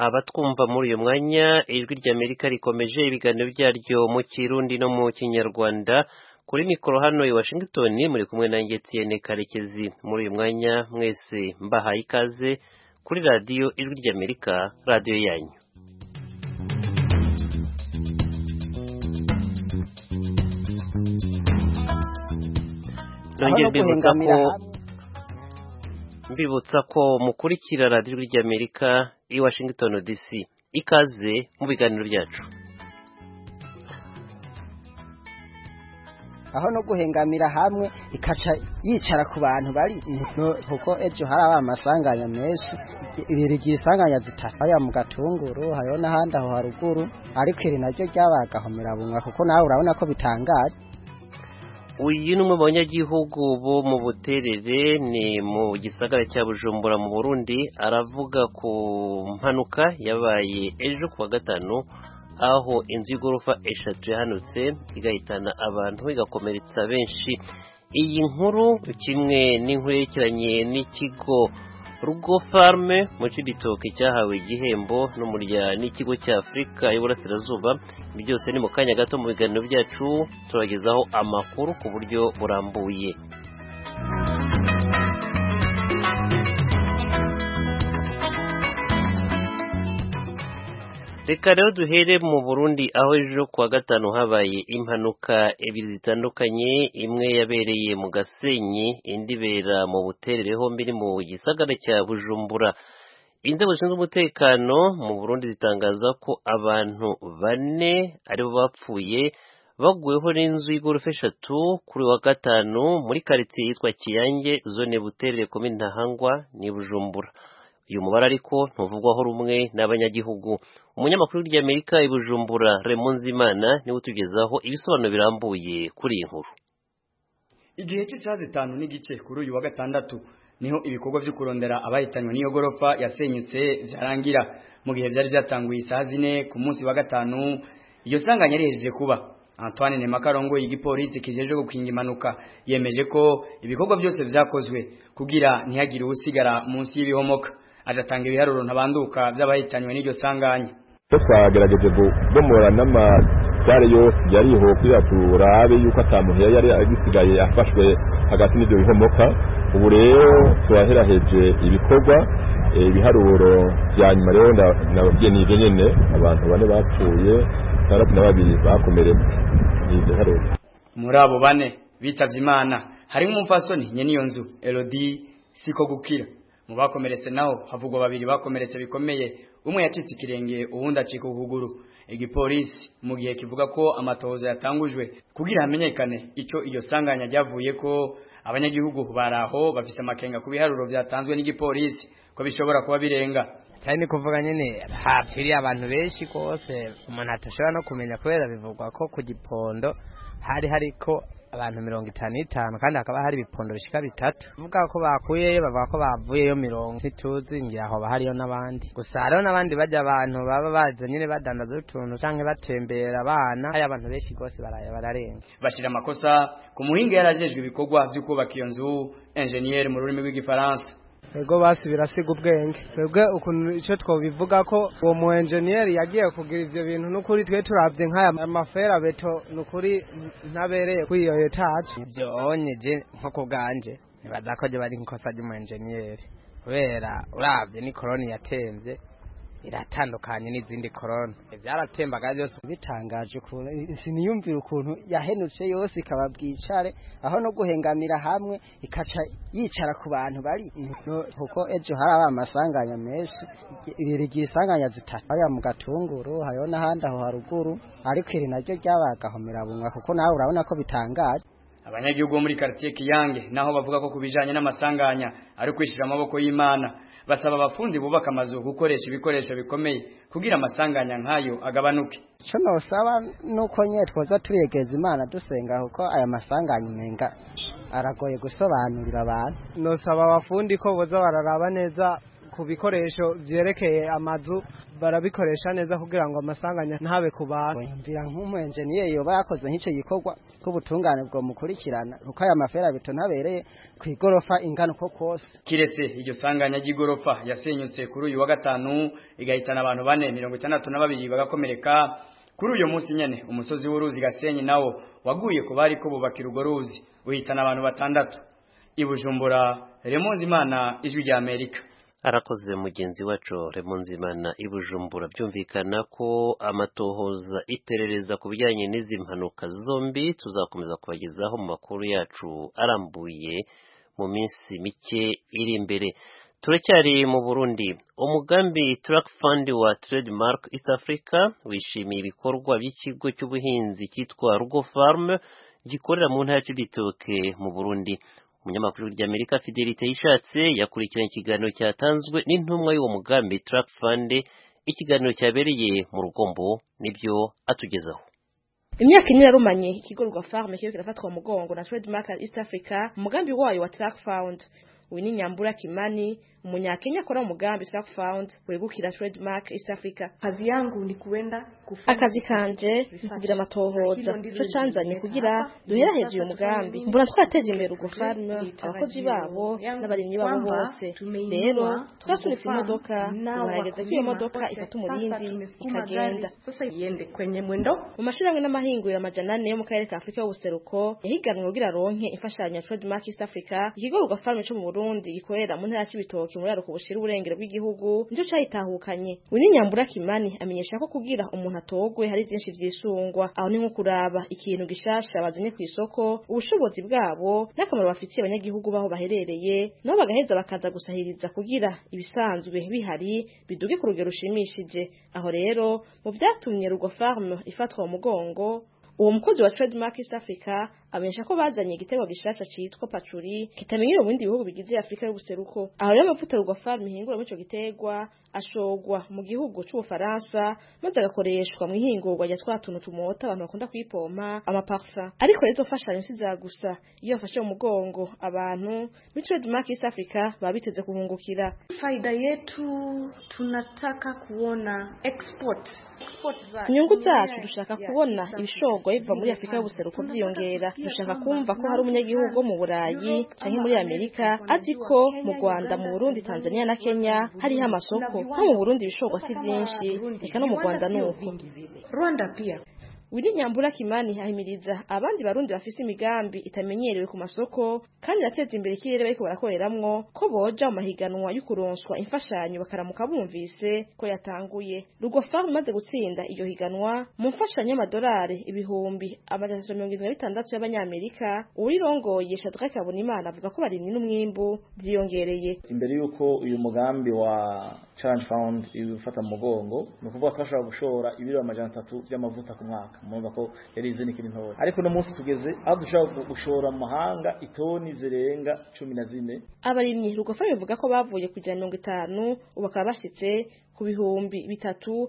abatwumva muri uyu mwanya. Ijwi ry'Amerika rikomeje ibiganiro byaryo mu Kirundi no mu Kinyarwanda. Kuri mikoro hano i Washington muri kumwe na Etienne Karekezi. Muri uyu mwanya mwese mbahaye ikaze kuri radio Ijwi ry'Amerika, radio yanyu. Mbibutsa ko mukurikira radio Ijwi ry'Amerika i Washington DC. Ikaze mu biganiro byacu. Aho no guhengamira hamwe ikaca yicara ku bantu bari kuko ejo hari amasanganya menshi ibirigiye isanganya zitatu aya mu Gatunguru hayo n'ahandi aho haruguru ariko iri naryo ryabagahomera bunga kuko nawe urabona ko bitangaje. Uyu numwe banyagihugu bo mu Buterere ni mu gisagara cya Bujumbura mu Burundi aravuga ku mpanuka yabaye ejo kuwa gatanu aho inzu y'igorofa 3 yahanutse igahitana abantu igakomeretsa benshi. Iyi nkuru kimwe n'inkuru yerekeranye n'ikigo Rugo Farm mu Cibitoke cyahawe igihembo n'ikigo cya Afrika y'Uburasirazuba. Byose ni mu kanya gato mu biganiro byacu turagezaho amakuru ku buryo burambuye. Reka rero duhere mu Burundi aho ejo kuwa gatanu habaye impanuka ebyiri zitandukanye, imwe yabereye mu Gasenyi indi bera mu Buterere hombi mu gisagara cya Bujumbura. Inzego zishinzwe umutekano mu Burundi zitangaza ko abantu 4 aribo bapfuye baguweho n'inzu y'igorofa 3 kuri wa gatanu muri quartier yitwa Kiyange zone Buterere komine Ntahangwa ni Bujumbura. Uyu mubare ariko ntuvugwaho rumwe n'abanyagihugu. Umunyamakuru w'Amerika i Bujumbura Raymond Zimana niwe utugezaho ibisobanuro birambuye kuri iyi nkuru. Igihe cy'isaha 5 n'igice kuri uyu wa gatandatu niho ibikorwa byo kurondera abahitanywe n'iyo gorofa yasenyutse byarangira. Mu gihe byari byatanguye isaha 4 ku munsi wa gatanu iyo sanganya rihejeje kuba. Antoine Nemakarongo y'igipolisi kijeje gukinga impanuka yemeje ko ibikorwa byose byakozwe kugira ntihagire usigara munsi y'ibihomoka. Adatanga ibiharuro ntabanduka by'abahitanywe n'iryo sanganya. Twagerageje bomora n'amagare yose yariho kwiratura abe yuko atamuhe yari agisigaye afashwe hagati n'ibyo bihomoka. Ubu rero twaheraheje ibikorwa ibiharuro bya nyuma rero nababwiye n'ibyo nyene abantu 4 bapfuye 62 bakomeretse n'ibyo haruro. Muri abo 4 bitavye Imana harimo umupfasoni nyeniyo nzu Elodie siko gukira. Mu bakomeretse naho havugwa 2 bakomeretse bikomeye, umwe yacitse ikirenge uwundi acika ukuguru. Igipolisi mu gihe kivuga ko amatohoza yatangujwe kugira hamenyekane icyo iyo sanganya ryavuye ko abanyagihugu baraho bafise amakenga ku biharuro byatanzwe n'igipolisi ko bishobora kuba birenga. Cyane kuvuga nyene hapfiriye abantu benshi kose umuntu atashobora no kumenya kubera bivugwa ko ku Gipondo hariko abantu 55 kandi hakaba hari ibipondo bishika 3 vuga ko bakuyeyo bavuga ko bavuyeyo 70 tuzi ngira aho bahariyo nabandi gusa hariho nabandi bajya abantu baba baje nyine badandaza utuntu canke batembera abana aya abantu benshi gose bararenga bashira amakosa ku muhinga yarajejwe ibikorwa byo kubaka iyo nzu engineer mu rurimi rw'igifaransa. Ego basi birasiga ubwenge twebwe ukuntu ico twobivuga ko uwo mu engineer yagiye kugira ivyo bintu n'ukuri twe turavye nk'aya amafera beto n'ukuri ntabereye kuri iyo etage ibyo onyeje nko kuganje nibaza ko je bari nkosa ry'umu engineer kubera uravye ni koroni yatemvye iratandukanye n'izindi korona byaratembaga byose bitangaje ko siniyumvira ukuntu yahenutse yose ikababwicare aho no guhengamira hamwe ikaca yicara ku bantu bari kuko ejo hari amasanganya menshi ibirigiye isanganya zitatu aya mu Gatunguru hayo n'ahandi aho haruguru ariko iri naryo ryabagahomera bunga kuko nawe urabona ko bitangaje. Abanyagihugu muri quartier Kiyange naho bavuga ko kubijanye n'amasanganya ari kwishira amaboko y'Imana basaba abafundi bubaka amazu gukoresha ibikoresho bikomeye kugira amasanganya nkayo agabanuke. Cyo nosaba nuko nye twoza turiyegeza Imana dusenga kuko aya masanganya menga aragoye gusobanurira abantu. Nosaba abafundi ko boza bararaba neza ku bikoresho byerekeye amazu barabikoresha neza kugira ngo amasanganya ntabe ku bantu. Yumvira nk'umu engineer yoba yakoze nk'icyo gikorwa k'ubutungane bwo mukurikirana kuko aya mafera beto ntabereye ku igorofa ingana uko kose. Kiretse iryo sanganya ry'igorofa yasenyutse kuri uyu wa gatanu igahitana abantu 462 bagakomereka. Kuri uyu munsi nyene umusozi w'uruzi Gasenyi nawo waguye ku bari ko bubakira urwo ruzi uhitana abantu 6. Ibujumbura, Remonzimana, Ijwi rya Amerika. Arakoze mugenzi wacu Remonzimana Ibujumbura. Byumvikana ko amatohoza iperereza ku bijyanye n'izi mpanuka zombi tuzakomeza kubagezaho mu makuru yacu arambuye mu minsi mike iri imbere. Turacyari mu Burundi. Umugambi Track Fund wa Trademark East Africa wishimiye ibikorwa by'ikigo cy'ubuhinzi cyitwa Rugo Farm gikorera mu ntara y'Ibitoke mu Burundi. Umunyamakuru w'Amerika Fidelite Yishatse yakurikiranye ikiganiro cyatanzwe n'intumwa y'uwo mugambi Track Fund. Ikiganiro cyabereye mu Rugombo nibyo atugezaho. Imyaka ine yarumanye ikigo Rugo Farm kiriko kirafatwa mu mugongo na Trademark East Africa. Umugambi wayo wa Track Fund Winnie Nyambura Kimani umunyakenya akora umugambi Track Fund wegukira Trademark East Africa. Kazi yangu ni kuenda akazi kanje kugira amatohoza cyo canzanye kugira duheraheze uyu mugambi mbona twateze imbere Rugo Farm abakozi babo n'abarimyi babo bose. Rero twasunitse imodoka bahageze ko iyo modoka ifata umurindi ikagenda sasa yende kwenye mwendo mu mashiramwe n'amahinguriro amajana 4 yo mu karere ka Afrika y'ubuseruko yahiganwe kugira ronke imfashanyo ya Trademark East Africa. Ikigo Rugo Farm cyo mu Burundi gikorera mu ntara y'Ibitoke muri aruko bushira uburengero bw'igihugu ndio cyahitahukanye. Winnie Nyambura Kimani amenyesha ko kugira umuntu atogwe hari byinshi vyisungwa aho ni nko kuraba ikintu gishasha bazanye ku isoko ubushobozi bwabo n'akamaro bafitiye abanyagihugu baho baherereye nabo bagaheza bakaza gusahiriza kugira ibisanzwe bihari biduge ku rugero rushimishije. Aho rero mu byatumye Rugo Farm ifatwa mu mugongo uwo mukozi wa Trademark East Africa amenyesha ko bazanye igitego gishasha citwa pachuri kitamenyero mu bindi bihugu bigize Afrika y'ubuseruko. Aho rero amavuta Rugo Farm ihingura mu ico gitegwa ashogwa mu gihugu c'Ubufaransa maze agakoreshwa mu ihingurwa rya twatuntu tumota abantu bakunda kwipompa amaparfum. Ariko rero fashanyo siza gusa iyo fashe mu mugongo abantu mu Trademark East Africa babiteze kuhungukira. Faida yetu tunataka kuona export inyungu zacu dushaka kubona ibishogwa biva muri Afrika y'ubuseruko byiyongera. Dushaka kumva ko hari umunyagihugu mu Burayi canke muri Amerika aziko mu Rwanda mu Burundi Tanzania na Kenya hari amasoko nko mu Burundi ibishogwa si byinshi eka no mu Rwanda nuko. Rwanda pia Winnie Nyambura Kimani ahimiriza abandi barundi bafise imigambi itamenyerewe ku masoko kandi yateza imbere kirere bariko barakoreramwo ko boja mu mahiganwa y'ukuronswa imfashanyo bakaramuka bumvise ko yatanguye. Rugo Farm maze gutsinda iyo higanwa mu mfashanyo y'amadolari ibihumbi 176 y'abanyamerika. Urirongoye Shadrack Kabonimana avuga ko barimye n'umwimbu byiyongereye. Imbere yuko uyu mugambi wa Challenge Fund ifata mu mugongo no kuvuga ko ashobora gushora ibiro 300 by'amavuta ku mwaka. Mumva ko yari izini kiri ntoya ariko no munsi tugeze aho dushaka gushora mu mahanga itoni zirenga 14. Abarimyi Rugo Farm bivuga ko bavuye ku 50 ubakaba bashitse ku bihumbi 3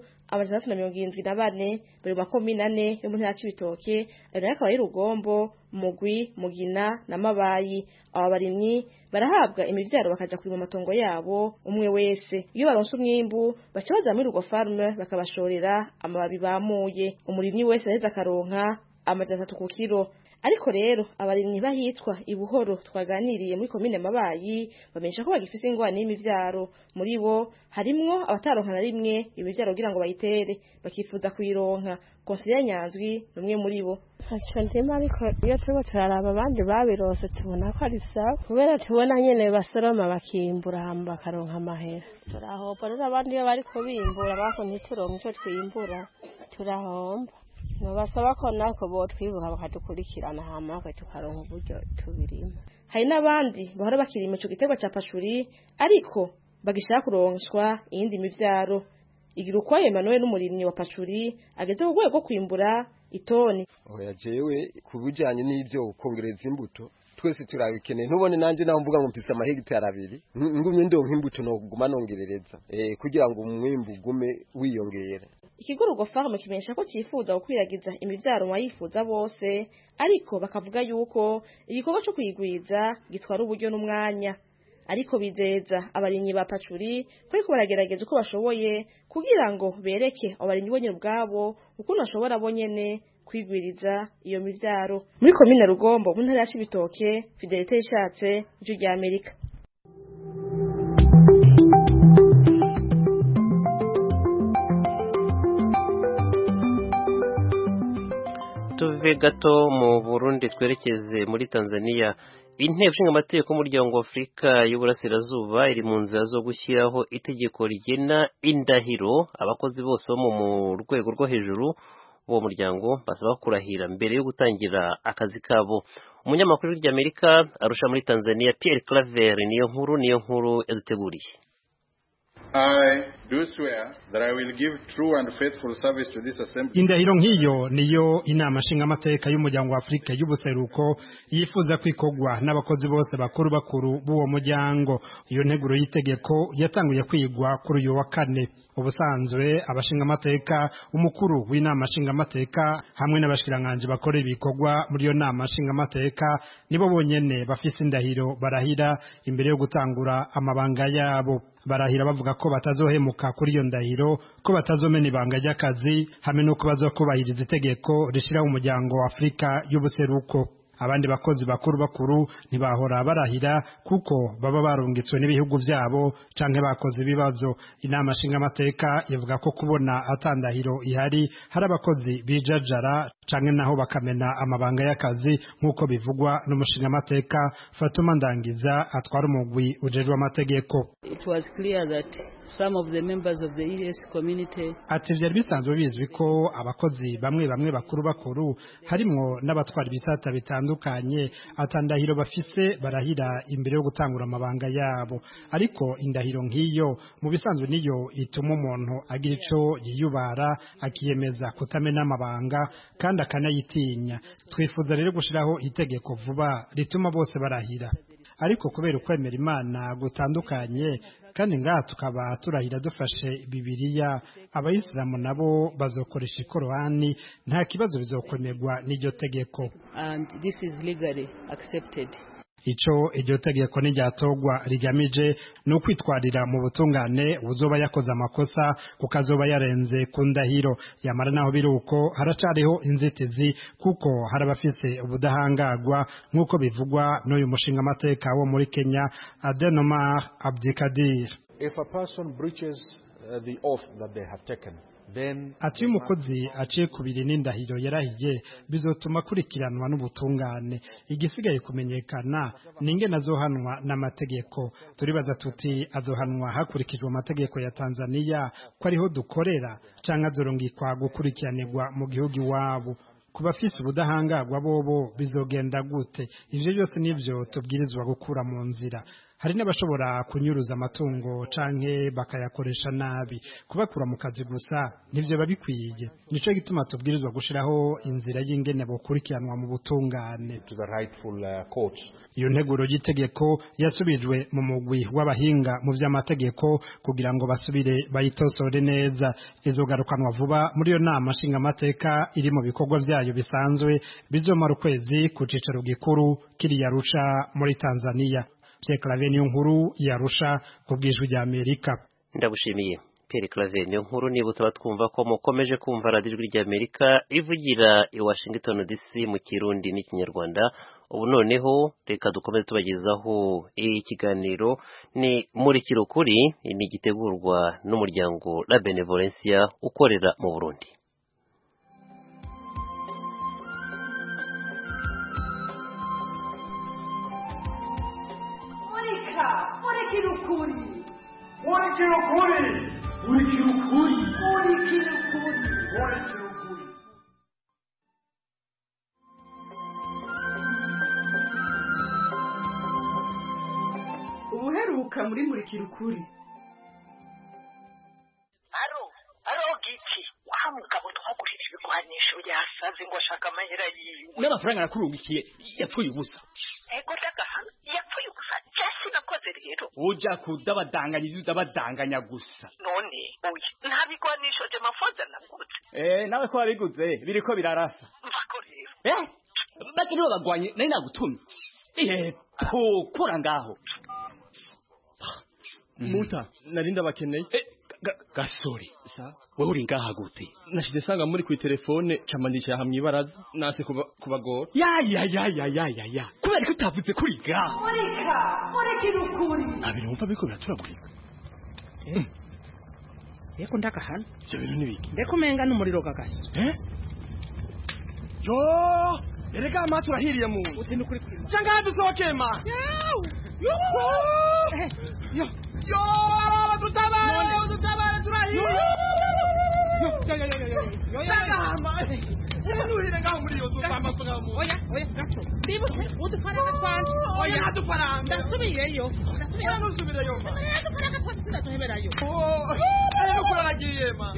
374 bari makomi 4 yo mu ntara y'Ibitoke ari akaba ari Rugombo Mugwi Mugina na Mabayi. Aba barimyi barahabwa imivyaro bakaja kuri mu matongo yabo umwe wese. Iyo baronse umwimbu baca baza muri Rugo Farm bakabashorera amababi bamuye. Umurimyi wese aheza karonka amajana 3 ku kilo. Ariko rero abarimyi bahitwa Ibuhoro twaganiriye muri komine Mabayi bamenyesha ko bagifise ingwane y'imivyaro. Muri bo harimwo abataronka na rimwe imivyaro kugira ngo bayitere bakifuza kuyironka. Konsiliya Nyanzwi numwe muri bo. Acho ndima ariko iyo turiko turaraba abandi babirose tubona ko ari sawa kubera tubona nyene basoroma bakimbura hamba bakaronka amahera. Turahopa rero abandi iyo bariko bimbura bako ntituronka ico twimbura turahomba. No basaba ko nako bo twibuka bakadukurikirana hama ko tukaronka uburyo tubirima. Hari n'abandi bahora bakirima ico gitegwa ca pashuri ariko bagishaka kuronswa iyindi mivyaro. Igira uko Emmanuel n'umurimyi wa pashuri ageze ku rwego kwimbura itoni. Oya jewe kubujanye n'ivyo kongereza imbuto twese turabikeneye ntubone nanje naho mvuga ngo mpise amahegitari 2 ngumye ndonka imbuto no kuguma nongerereza kugira ngo umwimbu gume wiyongera. Ikigo Rugo Farm kimenyesha ko cifuza gukwiragiza imivyaro wayifuza bose ariko bakavuga yuko igikorwa cyo kuyigwiza gitwara uburyo n'umwanya. ariko bizeza abarimyi ba pacuri ko baragerageza uko bashoboye kugira ngo bereke abarimyi bonyene ubwabo ukuntu bashobora bonyene kwigwiriza iyo mivyaro. Muri komine Rugombo mu ntara ya Cibitoke, Fidelite Ishatse, Ijwi rya Amerika. Tuve gato mu Burundi twerekeze muri Tanzania. Inteko ishinga amategeko y'umuryango wa Afurika y'Uburasirazuba iri mu nzira zo gushyiraho itegeko rigena indahiro abakozi bose bo mu rwego rwo hejuru uwo muryango basaba kurahira mbere yo gutangira akazi kabo. Umunyamakuru w'Amerika arusha muri Tanzania Pierre Claver niyo nkuru yaduteguriye. I do swear that I will give true and faithful service to this assembly. Indahiro nk'iyo niyo inama nshingamateka y'umuryango wa Afurika y'ubuseruko yifuza kwikogwa n'abakozi bose bakuru b'uwo muryango. Iyo nteguro y'itegeko yatanguye kwigwa kuri uyu wa kane. Ubusanzwe abashingamateka, umukuru w'inama nshingamateka hamwe n'abashikiranganje bakora ibikogwa muri iyo nama nshingamateka nibo bonyene bafise indahiro barahira imbere yo gutangura amabanga yabo. Barahira bavuga ko batazohemuka kuri iyo ndahiro, ko batazomena ibanga ry'akazi hamwe no kubahiriza itegeko rishiraho umuryango wa Afurika y'ubuseruko. Abandi bakozi bakuru ntibahora barahira kuko baba barungitswe n'ibihugu byabo canke bakoze ibibazo. Inama nshingamateka ivuga ko kubona atandahiro ihari hari abakozi bijajara canke naho bakamena amabanga y'akazi nk'uko bivugwa n'umushingamateka Fatuma Ndangiza atwara umugwi ujejwe amategeko. It was clear that some of the members of the ES community ati vyari bisanzwe bizwi ko abakozi bamwe bakuru harimwo n'abatwara ibisata bitandukanye atandahiro bafise barahira imbere yo gutangura amabanga yabo, ariko indahiro nk'iyo mu bisanzwe niyo ituma umuntu agira ico yiyubara akiyemeza kutamena amabanga kandi akanayitinya. Twifuza rero gushiraho itegeko vuba rituma bose barahira, ariko kubera ukwemera Imana gutandukanye kandi ngaha tukaba turahira dufashe Bibiliya, abayisilamu nabo bazokoresha Korani, nta kibazo bizokwemerwa n'iryo tegeko. And this is legally accepted. Ico iryo tegeko n'iryatogwa rigamije no kwitwarira mu butungane uzoba yakoze amakosa kukazoba yarenze ku ndahiro. Yamara naho biruko haracariho inzitizi kuko harabafise ubudahangagwa nk'uko bivugwa n'uyu mushinga amateka wo muri Kenya Adenomar Abdikadir. If a person breaches the oath that they have taken, ati umukozi aciye kubiri n'indahiro yarahiye bizotuma kurikiranwa n'ubutungane. Igisigaye kumenyekana ninge nazohanwa n'amategeko. Turibaza tuti azohanwa hakurikijwe amategeko ya Tanzania ko ariho dukorera canke azorongikwa gukurikiranirwa mu gihugu iwabo. Kubafise ubudahangagwa bobo bizogenda gute? Ivyo byose nivyo tubwirizwa gukura mu nzira. Hari n'abashobora kunyuruza amatungo canke bakayakoresha nabi. Kubakura mu kazi gusa nivyo babikwiye. Nico gituma tubwirizwa gushiraho inzira y'ingene bokurikiranwa mu butungane. To the rightful courts. Iyo nteguro y'itegeko yasubijwe mu mugwi w'abahinga mu vy'amategeko kugira ngo basubire bayitosore neza. Izogarukanwa vuba muri iyo nama nshinga amateka iri mu bikorwa vyayo bisanzwe bizomara ukwezi ku cicaro gikuru kiri Arusha muri Tanzania. Pierre Claver niyo nkuru yarusha kubwijwe rya Amerika. Ndagushimiye Pierre Claver niyo nkuru. Niba utaba twumva ko mukomeje kumva radio rya Amerika ivugira i Washington DC mu Kirundi n'Ikinyarwanda. Ubu noneho reka dukomeze tubagezaho ikiganiro ni muri kirukuri, ni gitegurwa n'umuryango La Benevolencia ukorera mu Burundi. Ubuheruka muri kirukuri. Aro giki wa mugabo twagurira ibigwanisho yasaze ngo ashaka amahera yiwe. N'amafaranga nakurungikiye yapfuye ubusa. Ego ndagahana yapfuye ubusa. Jasi nakoze rero. Uja kudabadanganya izudabadanganya gusa. None oya nta bigwanisho je mafoza naguze. Nawe ko wabiguze biriko birarasa. Mbako rero. Bati nibo bagwanye nari nagutumye. Kora ngaho. Muta narinda bakeneye Gasore wewe uri ngaha gute nashide sanga muri ku telefone camandikira hamwe ibaraza nase kubagora ya kubera ko utavuze kuri ngaha muri kirukuri abiri umva biko biraturagurika yeko ndakahana cyo bintu nibiki ndeko menga n'umuriro gagasi yo erega amaso urahiriye mu uti nukuri cyangwa dusoke ma yo tutabare turahiriye yo ndagahama nuhire ngaho muri yo tuzamba tugamu oya gaso bibutse udufaranga twanje oya nadufaranga ndasubiyeyo nusubireyo ma udufaranga twanje sindaduheberayo ari kuraragiye ma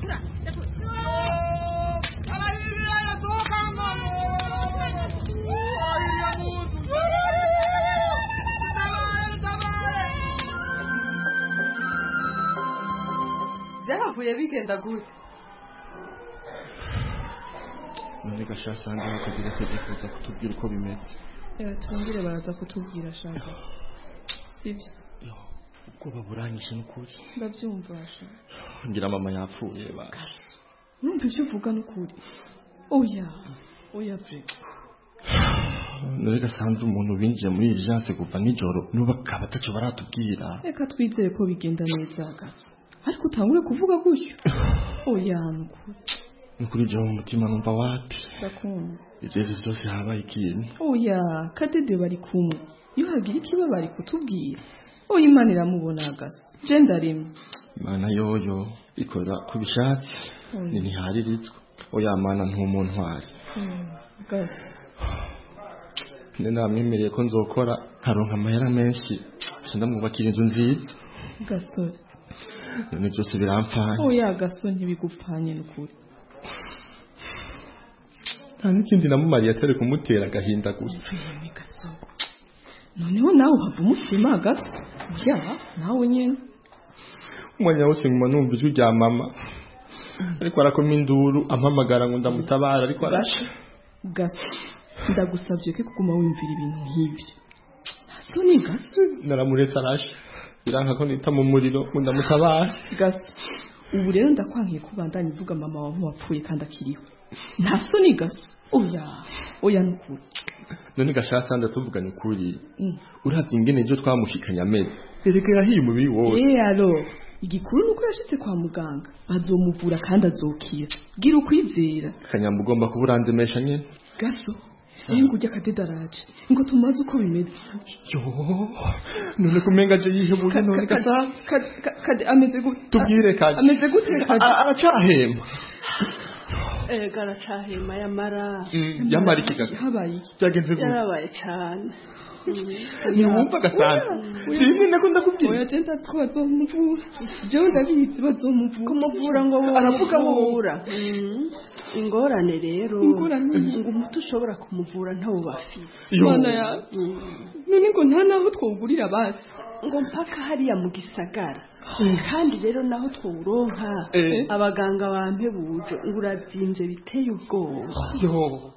arahiriye yatoka mama Byaravuye bigenda gute? None gashasanga bakagira kuza kutubwira uko bimeze. Twongere baraza kutubwira shaka. Sibyo. Ubwoba buranyishe n'ukuri. Ndabyumva sha. Ngira mama yapfuye ba. Numva icyo uvuga n'ukuri. Oya pre. None gasanze umuntu binjiye muri urgence kuva nijoro n'ubakaba tacho baratubwira. Reka twizere ko bigenda neza gaso. Ariko utangure kuvuga gutyo. Oya n'ukuri. Nukuri je mu mutima numva wapi. Ndakunda. Ivyo byose habaye ikintu. Oya Kadede bari kumwe. Iyo hagira ikiba bari kutubwira. Oya Imana iramubona gaso. Je ndaremye. Imana yoyo ikora kubishatse. Ni ntiharirizwa. Oya Mana ntumuntu ntwari. Gaso. Namwemereye ko nzokora nkaronka amahera menshi. Ndamwubakira inzu nziza. Gaso. None byose birampfanye. Oya gaso ntibigupfanye n'ukuri. Nta n'ikindi namumariye atari kumutera agahinda gusa. Noneho nawe uhava umusima gaso. Ya nawe nyine. Umwanya wose nguma numva ijwi rya mama. Ariko arakoma induru ampamagara ngo ndamutabara ariko arasha. Gaso ndagusabye ko kuguma wimvira ibintu nk'ibyo. Gaso ni gaso. Naramuretse arasha. Biranka ko nita mu muriro ngo ndamutabara. Gaso ubu rero ndakwankiye kubandanya uvuga mama wawe wapfuye kandi akiriho. Nta soni gaso. Oya n'ukuri. None gashasa ndatuvuganye ukuri. Uravye ingene byo twamushikanya ameze. Erega yahiye umubiri wose. Alors igikuru nuko yashitse kwa muganga bazomuvura kandi azokira. Gira ukwizera. Kanyamba ugomba kuburandemesha nyene. Gaso singo ujya kadedaraje ngo tumaze uko bimeze. Yo none kumenga je yihebuye none gasa kade ameze gute? Tubwire kaje. Ameze gute kaje? Aracahema. Garacahema yamara. Yamara ikigaga. Habaye iki? Byagenze gute? Yarabaye cyane. Niwumva gasanzwe. Sinzi nako ndakubwira. Oya jenta twazomuvura. Je ndabizi bazomuvura. Kumuvura ngo aravuga wura. Ingorane rero. Ngo umutu ushobora kumuvura ntawo bafise. Mana ya. None ngo nta naho twogurira basi. Ngo mpaka hariya mu gisagara. Kandi rero naho twuronka abaganga bampe buje uravyimbye biteye ubwoba. Yo.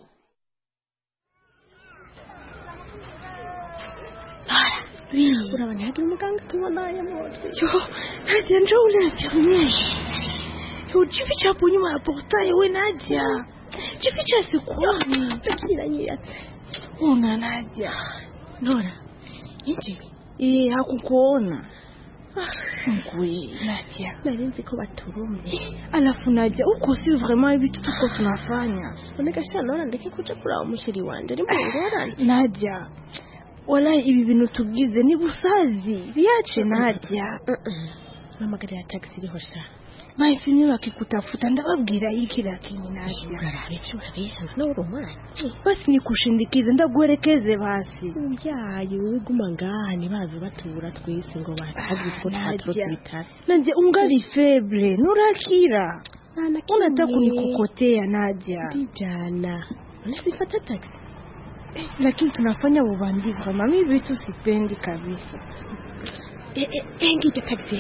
Urabona hari umuganga tubona yamotse. Yo, Nadia njoo unanionyesha. Yo, jificha hapo nyuma ya portail wewe Nadia. Jificha sikuoni. Lakini nanyia. Ona Nadia. Nora. Nje. Hakukuona. Ngwe Nadia. Nalinzi ko baturumye. Alafu Nadia, uko si vraiment hivi tuko tunafanya. Onekasha naona ndeke kuja kula umushiri wanje. Ni mbona Nadia. Wala ibi bintu tugize ni busazi biache Nadia. Mama gari ya taxi iriho sha. Maifini wakikutafuta ndababwira iki lakini Nadia. Urarabisha na urumana. Basi nikushindikize ndaguherekeze basi. Umjaye wewe guma ngaha nibaze batura twese ngo bazi ko ntatro twitara. Nanje ungali feble nurakira. Unataka kunikokotea Nadia. Dijana. Unasifata taxi. Lakini tunafanya ubandi vraiment mimi vitu sipendi kabisa. Ngite taxi.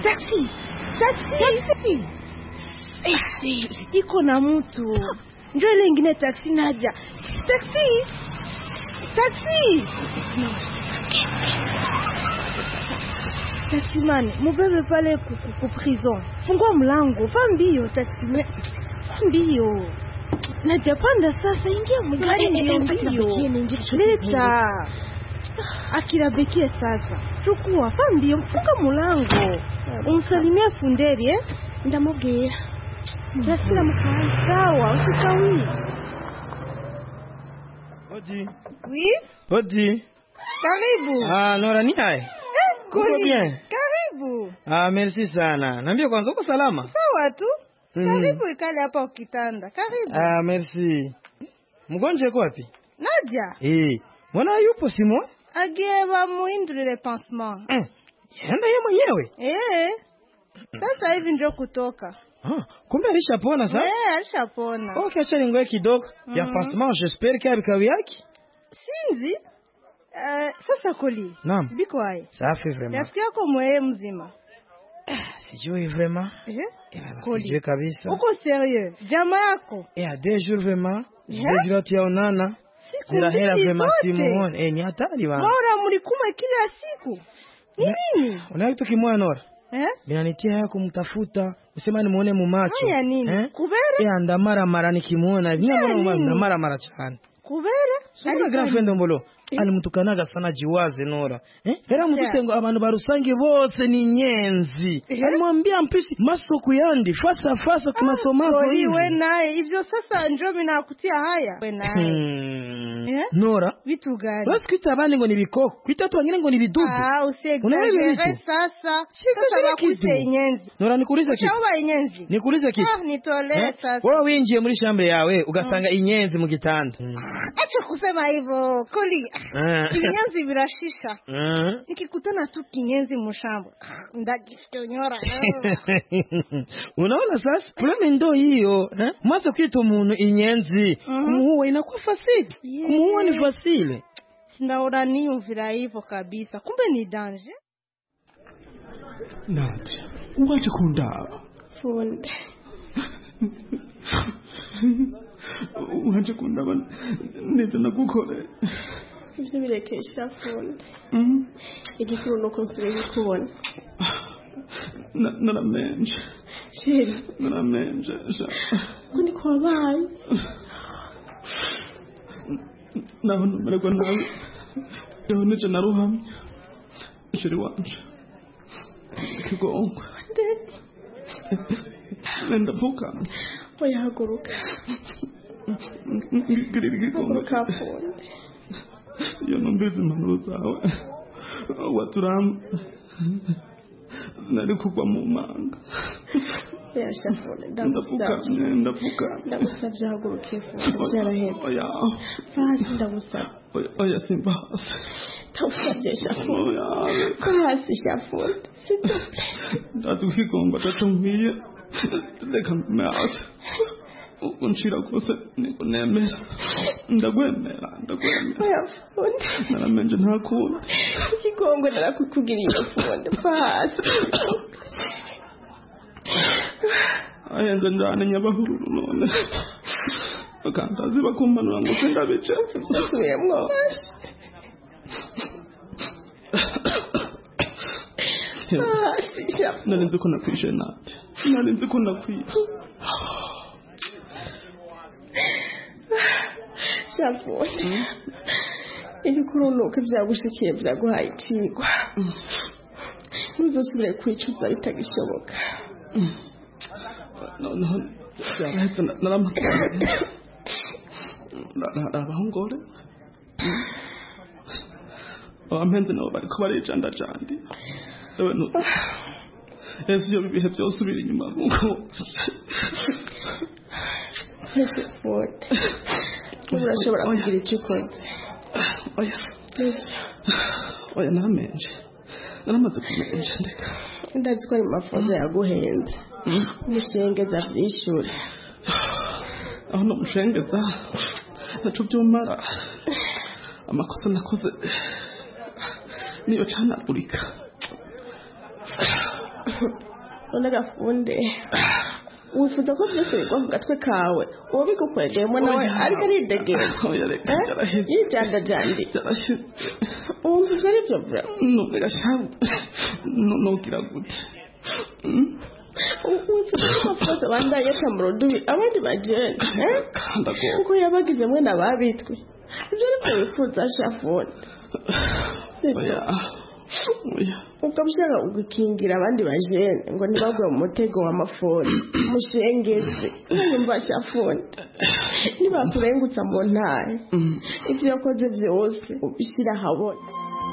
Iko na mtu. Njoo ile ingine taxi Nadia. Taxi. Taximani, mubebe pale ku prison. Fungua mlango, fambio taximani. Fambio. Najapanda sasa, ingia mgari mbio. Leta. Akirabekie sasa. Chukua, fambio, mfunga mlango. Umsalimia funderi, ndamubwira. Ndasira mukani. Sawa, usikawi. Odi. Oui? Odi. Karibu. Nora ni hai? Kuli. Bien. Karibu. Merci sana. Niambie kwanza uko salama? Sawa tu. Karibu ikale hapa ukitanda. Karibu. Merci. Mgonjwa yuko wapi? Nadia. Mbona yupo Simon? Ageba muindulile pansement. Yenda yeye mwenyewe? Sasa hivi ndio kutoka. Kumbe alishapona sasa? Alishapona. Okay, acha ningoe kidogo. Ya pansement, j'espère qu'il abikawi yake. Sinzi? Sasa Kuli. Naam. Biko hai. Safi vraiment. Rafiki yako mweye mzima. Sijui vraiment. Kuli. Sijui kabisa. Uko serieux? Jama yako? À 2 jours vraiment. Je dois tuonana. Zirahera vraiment Simon. Ni hatari bana. Bora mlikuma kila siku. Ni nini? Una kitu kimoja Nora? Binanitia haya kumtafuta. Usema nimuone mumacho. Haya nini? Kubere? Andamara mara nikimuona. Nimuona mara chana. Kubere? Sura girlfriend mbolo. Alimutukanaga sana jiwaze Nora. Era mututengo abantu barusange bose ni nyenzi. Alimwambia mpisi masoko yandi fasa kimasomaso hivi. Wewe naye hivyo sasa njoo mimi nakutia haya. Wewe naye. Nora. Vitu gani? Basi kuita abandi ngo ni bikoko. Kuita tu wengine ngo ni bidudu. Usiexagere sasa. Sasa bakuse inyenzi. Nora nikuulize kitu. Shawa inyenzi. Nikuulize kitu. Nitolee sasa. Wewe winjiye muri shambre yawe ugasanga inyenzi mu gitanda. Acha kusema hivyo. Kuli. Kinyenzi virashisha. Nikikutana tu kinyenzi mushamba. Ndagisionyora. Unaona sasa? Problema ndio hiyo, Mwanzo kitu umuntu inyenzi. Kumuua inakuwa fasili. Kumuua ni fasili. Sinaona niyumvira hivyo kabisa. Kumbe ni danger. Nati, wacha kundaba. Funde. Wacha kundaba. Nita nakukore. Ibyo birekesha Funde. Igikuru nuko nsubira kubona. Naramenje. Sheri. Naramenje. Kuni kwabaye. Nabona merego nawe. Yonije naruhamye. Sheri wanje. Kigongwe. Nenda puka. Oya haguruka. Haguruka Funde. Yo numbizi impanuro zawe waturamu nari kugwa mu manga. Yashafone ndagusabye haguruke Funde byaraheze. Fasi ndagusabye. Oya simba hasi. Ndagusabye Shafone. Ko hasi Shafone. Ndatukigonga tatumbiye. Reka mmeacha. Unshira kose niko nemera. Ndagwemera. Oya Funde. Naramenje ntakunda. Ikigongo narakukugiriye Funde. Fasi. Ayenze njane nyabahururu none. Bakantazi bakumbanura ngo sindabice. Byasubiyemwo. Narinzi ko nakwishe Nati. Narinzi ko nakwiye. Shafone. Igikuru nuko byagushikiye byaguhaye ikigwa. Ntuzosubire kwicuza bitagishoboka. No. Yarahetse naramutse. Abahungore. Abampenze nabo bariko barijandajandi. Ewe no. Iyo bihe byose ubira inyuma nuko. Funde. Urashobora kugira icyo ukoze. Oya naramenje. Naramaze kumenja ndeka. Ndazi ko ari mafoza yaguhenze. Umushengeza byishura. Aho no mushengeza. Naco byumara. Amakosa nakoze. Niyo canagurika. Onaga Funde. wifuza ko byose bigwa ku gatwe kawe uwo bigukwegeyemo nawe ariko aridegera yijandajandi wumva ivyo arivyo vura nugira gute wifuza ko amafoto bandanye akamurudubi abandi bagenda kuko yabagizemwe n'ababitwe ivyo arivyo wifuza shafoni sibyo ukaba ushaka gukingira abandi bajene ngo ntibagwe mu mutego w'amafoni mushengeze nyumva shafoni nibakurengutsa mu ntare ivyo yakoze vyose ubishyira ahabona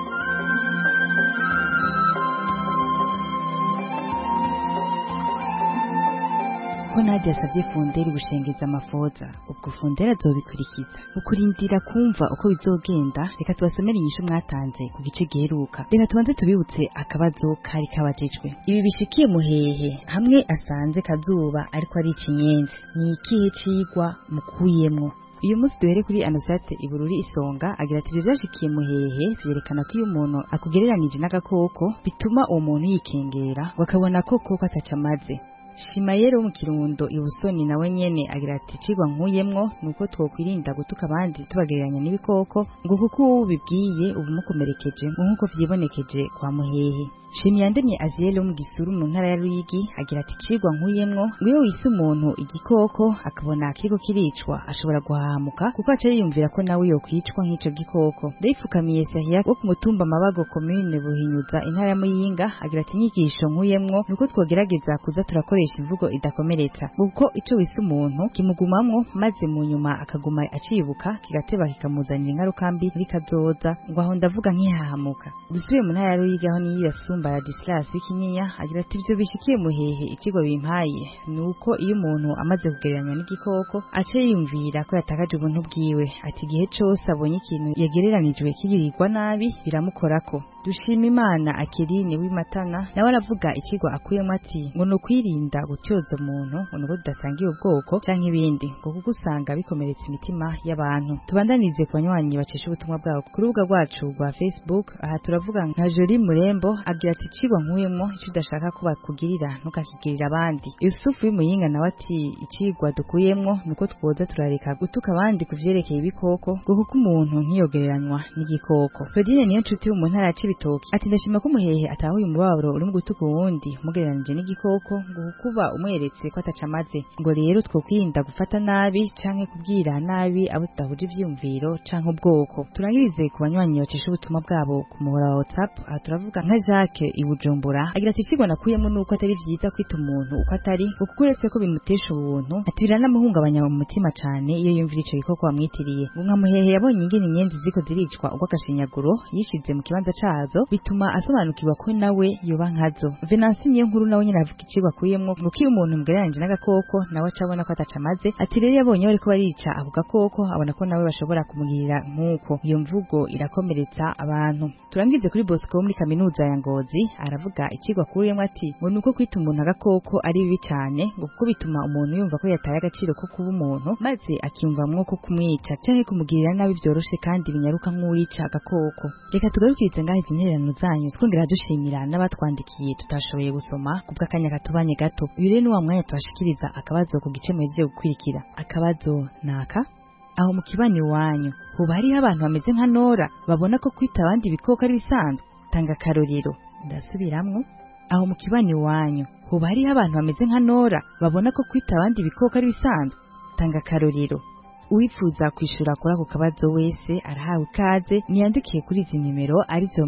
ko Nadia yasavye Funderi gushengeza amafoza ubwo Funderi azobikurikiza ukurindira kumva uko bizogenda reka tubasomere inyishu mwatanze ku gice giheruka reka tubanze tubibutse akabazo kari kabajijwe ibi bishikiye Muhehe hamwe asanze Kazuba ariko ari ikinyenzi ni ikihe cigwa mukuyemwo uyu munsi duhere kuri Anosate Ibururi Isonga agira ati byashikiye Muhehe vyerekana ko iyo umuntu akugereranije n'agakoko bituma uwo muntu yikengera bakabona ko koko atacamaze Shimayero mu Kirundo ibusoni nawe nyene agira ati cigwa nkuyemwo nuko twokwirinda gutuka abandi tubagereranya n'ibikoko ngo kuko ubibwiye ubumukomerekeje nkuko vyibonekeje kwa Muhehe Shimiyandemye Aziel mu Gisuru mu ntara ya Ruyigi agira ati cigwa nkuyemwo ngo iyo wise umuntu igikoko akabona kiriko kiricwa ashobora guhahamuka kuko aca yiyumvira ko nawe yokwicwa nk'ico gikoko ndayifukamiye Sahia wo ku mutumba Mabago commune Buhinyuza intara ya Muyinga agira ati inyigisho nkuyemwo nuko twogerageza kuza turakoresha imvugo idakomeretsa kuko ico wise umuntu kimugumamwo maze mu nyuma akaguma acibuka kigateba kikamuzanira ingaruka mbi muri kazoza ngo aho ndavuga nk'ihahamuka dusubiye mu ntara ya Ruyigi aho niyo Baradislas w'ikinyinya agira ati byo bishikiye Muhehe ikigo bimpaye nuko iyo umuntu amaze kugereranya n'igikoko ace yumvira ko yatakaje ubuntu bwiwe ati gihe cyose abonye ikintu yagereranijwe kigirirwa nabi biramukorako dushima Imana Akeline w'imatana nawe aravuga ikigo akuyemo ati ngo no kwirinda gutyoza umuntu ngo tudasangiye ubwoko canke ibindi ngo kuko usanga bikomeretsa imitima y'abantu tubandanize ku banywanyi bacisha ubutumwa bwabo ku rubuga rwacu rwa Facebook aha turavuga nka Jolie Murembo agira ati cigwa nkuyemo icyo udashaka ko bakugirira ntukakigirira abandi Yusufu w'Imuyinga nawe ati icigwa dukuyemwo nuko twoza turareka gutuka abandi kuvyerekeye ibikoko ngo kuko umuntu ntiyogereranywa n'igikoko Claudine niyo nshuti mu ntara ya Cibitoki ati ndashima ko Muhehe atahuye umubabaro uri mu gutuka uwundi mugereranije n'igikoko ngo kuba umweretse ko atacamaze ngo rero twokwirinda gufata nabi canke kubwira nabi abo tudahuje ivyumviro canke ubwoko turangirize ku banywanyi bacisha ubutumwa bwabo ku muhora wa WhatsApp aha turavuga nka Jacques Ibujumbura agira ati cigwa nakuyemo nuko atari vyiza kwita umuntu uko atari kuko uretse ko bimutesha ubuntu ati biranamuhungabanya mu mutima cane iyo yumvira ico gikoko bamwitiriye ngo nka Muhehe yabonye ingene inyenzi ziko ziricwa ubwo agashinyaguro yishize mu kibanza cazo bituma asobanukirwa ko nawe yoba nkazo Venansi niyo nkuru nawe nyine avuga icigwa akuyemwo ngo kiyo umuntu mugereranyije n'agakoko nawe acabona ko atacamaze ati rero yabonye bariko barica ako gakoko abona ko nawe bashobora kumugirira nk'uko iyo mvugo irakomeretsa abantu turangize kuri Bosco muri kaminuza ya Ngozi aravuga icigwa akuyemwo ati ngo nuko kwita umuntu agakoko ari bibi cyane ngo kuko bituma umuntu yumva ko yataye agaciro ko kuba umuntu maze akiyumvamwo ko kumwica canke kumugirira nabi vyoroshe kandi binyaruka nk'uwica agakoko reka tugarukirize ngaho izi ntererano zanyu twongera dushimira n'abatwandikiye tutashoboye gusoma kubw'akanya katubanye gato uyu rero ni wa mwanya tubashikiriza akabazo ku gice muhejeje gukwirikira akabazo naka aho mu kibani wanyu hoba hariho abantu bameze nka Nora babona ko kwita abandi ibikoko ari bisanzwe tanga akarorero ndasubiramwo aho mu kibani wanyu hoba hariho abantu bameze nka Nora babona ko kwita abandi ibikoko ari bisanzwe tanga akarorero uwifuza kwishura kuri ako kabazo wese arahawe ikaze niyandikiye kuri izi nimero arizo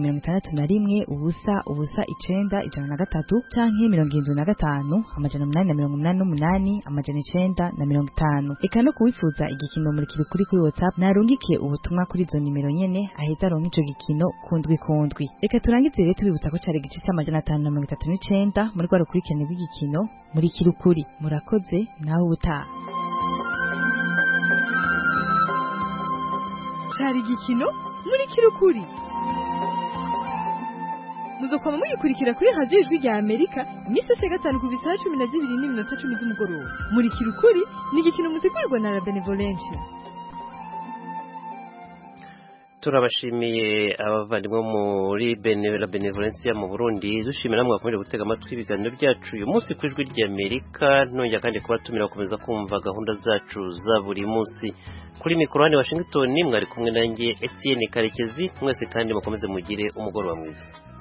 61 ubusa ubusa 9 103 canke 75 888 950 eka no kuwifuza igikino muri kiri kuri WhatsApp narungikiye ubutumwa kuri izo nimero nyene aheza ronka ico gikino kundwi reka turangize rero tubibutsa ko cari igice c'amajana 539 muri rwa rukurikirane rw'igikino muri kirukuri murakoze nawe ubutaha cari igikino muri kirukuri muzokoma mugikurikira kuri radio Ijwi rya Amerika imisi yose gatanu ku bisaha 12:10 z'umugoroba muri kirukuri ni igikino mutegurirwa na La Benevolencia turabashimiye abavandimwe muri Benevolencia mu Burundi dushimira namwe bakomeje gutega amatwi ibiganiro byacu uyu munsi ku ijwi ry'Amerika nongera kandi kubatumira gukomeza kumva gahunda zacu za buri munsi kuri mikoro hano Washington mwari kumwe nanjye Etienne Karekezi mwese kandi mukomeze mugire umugoroba mwiza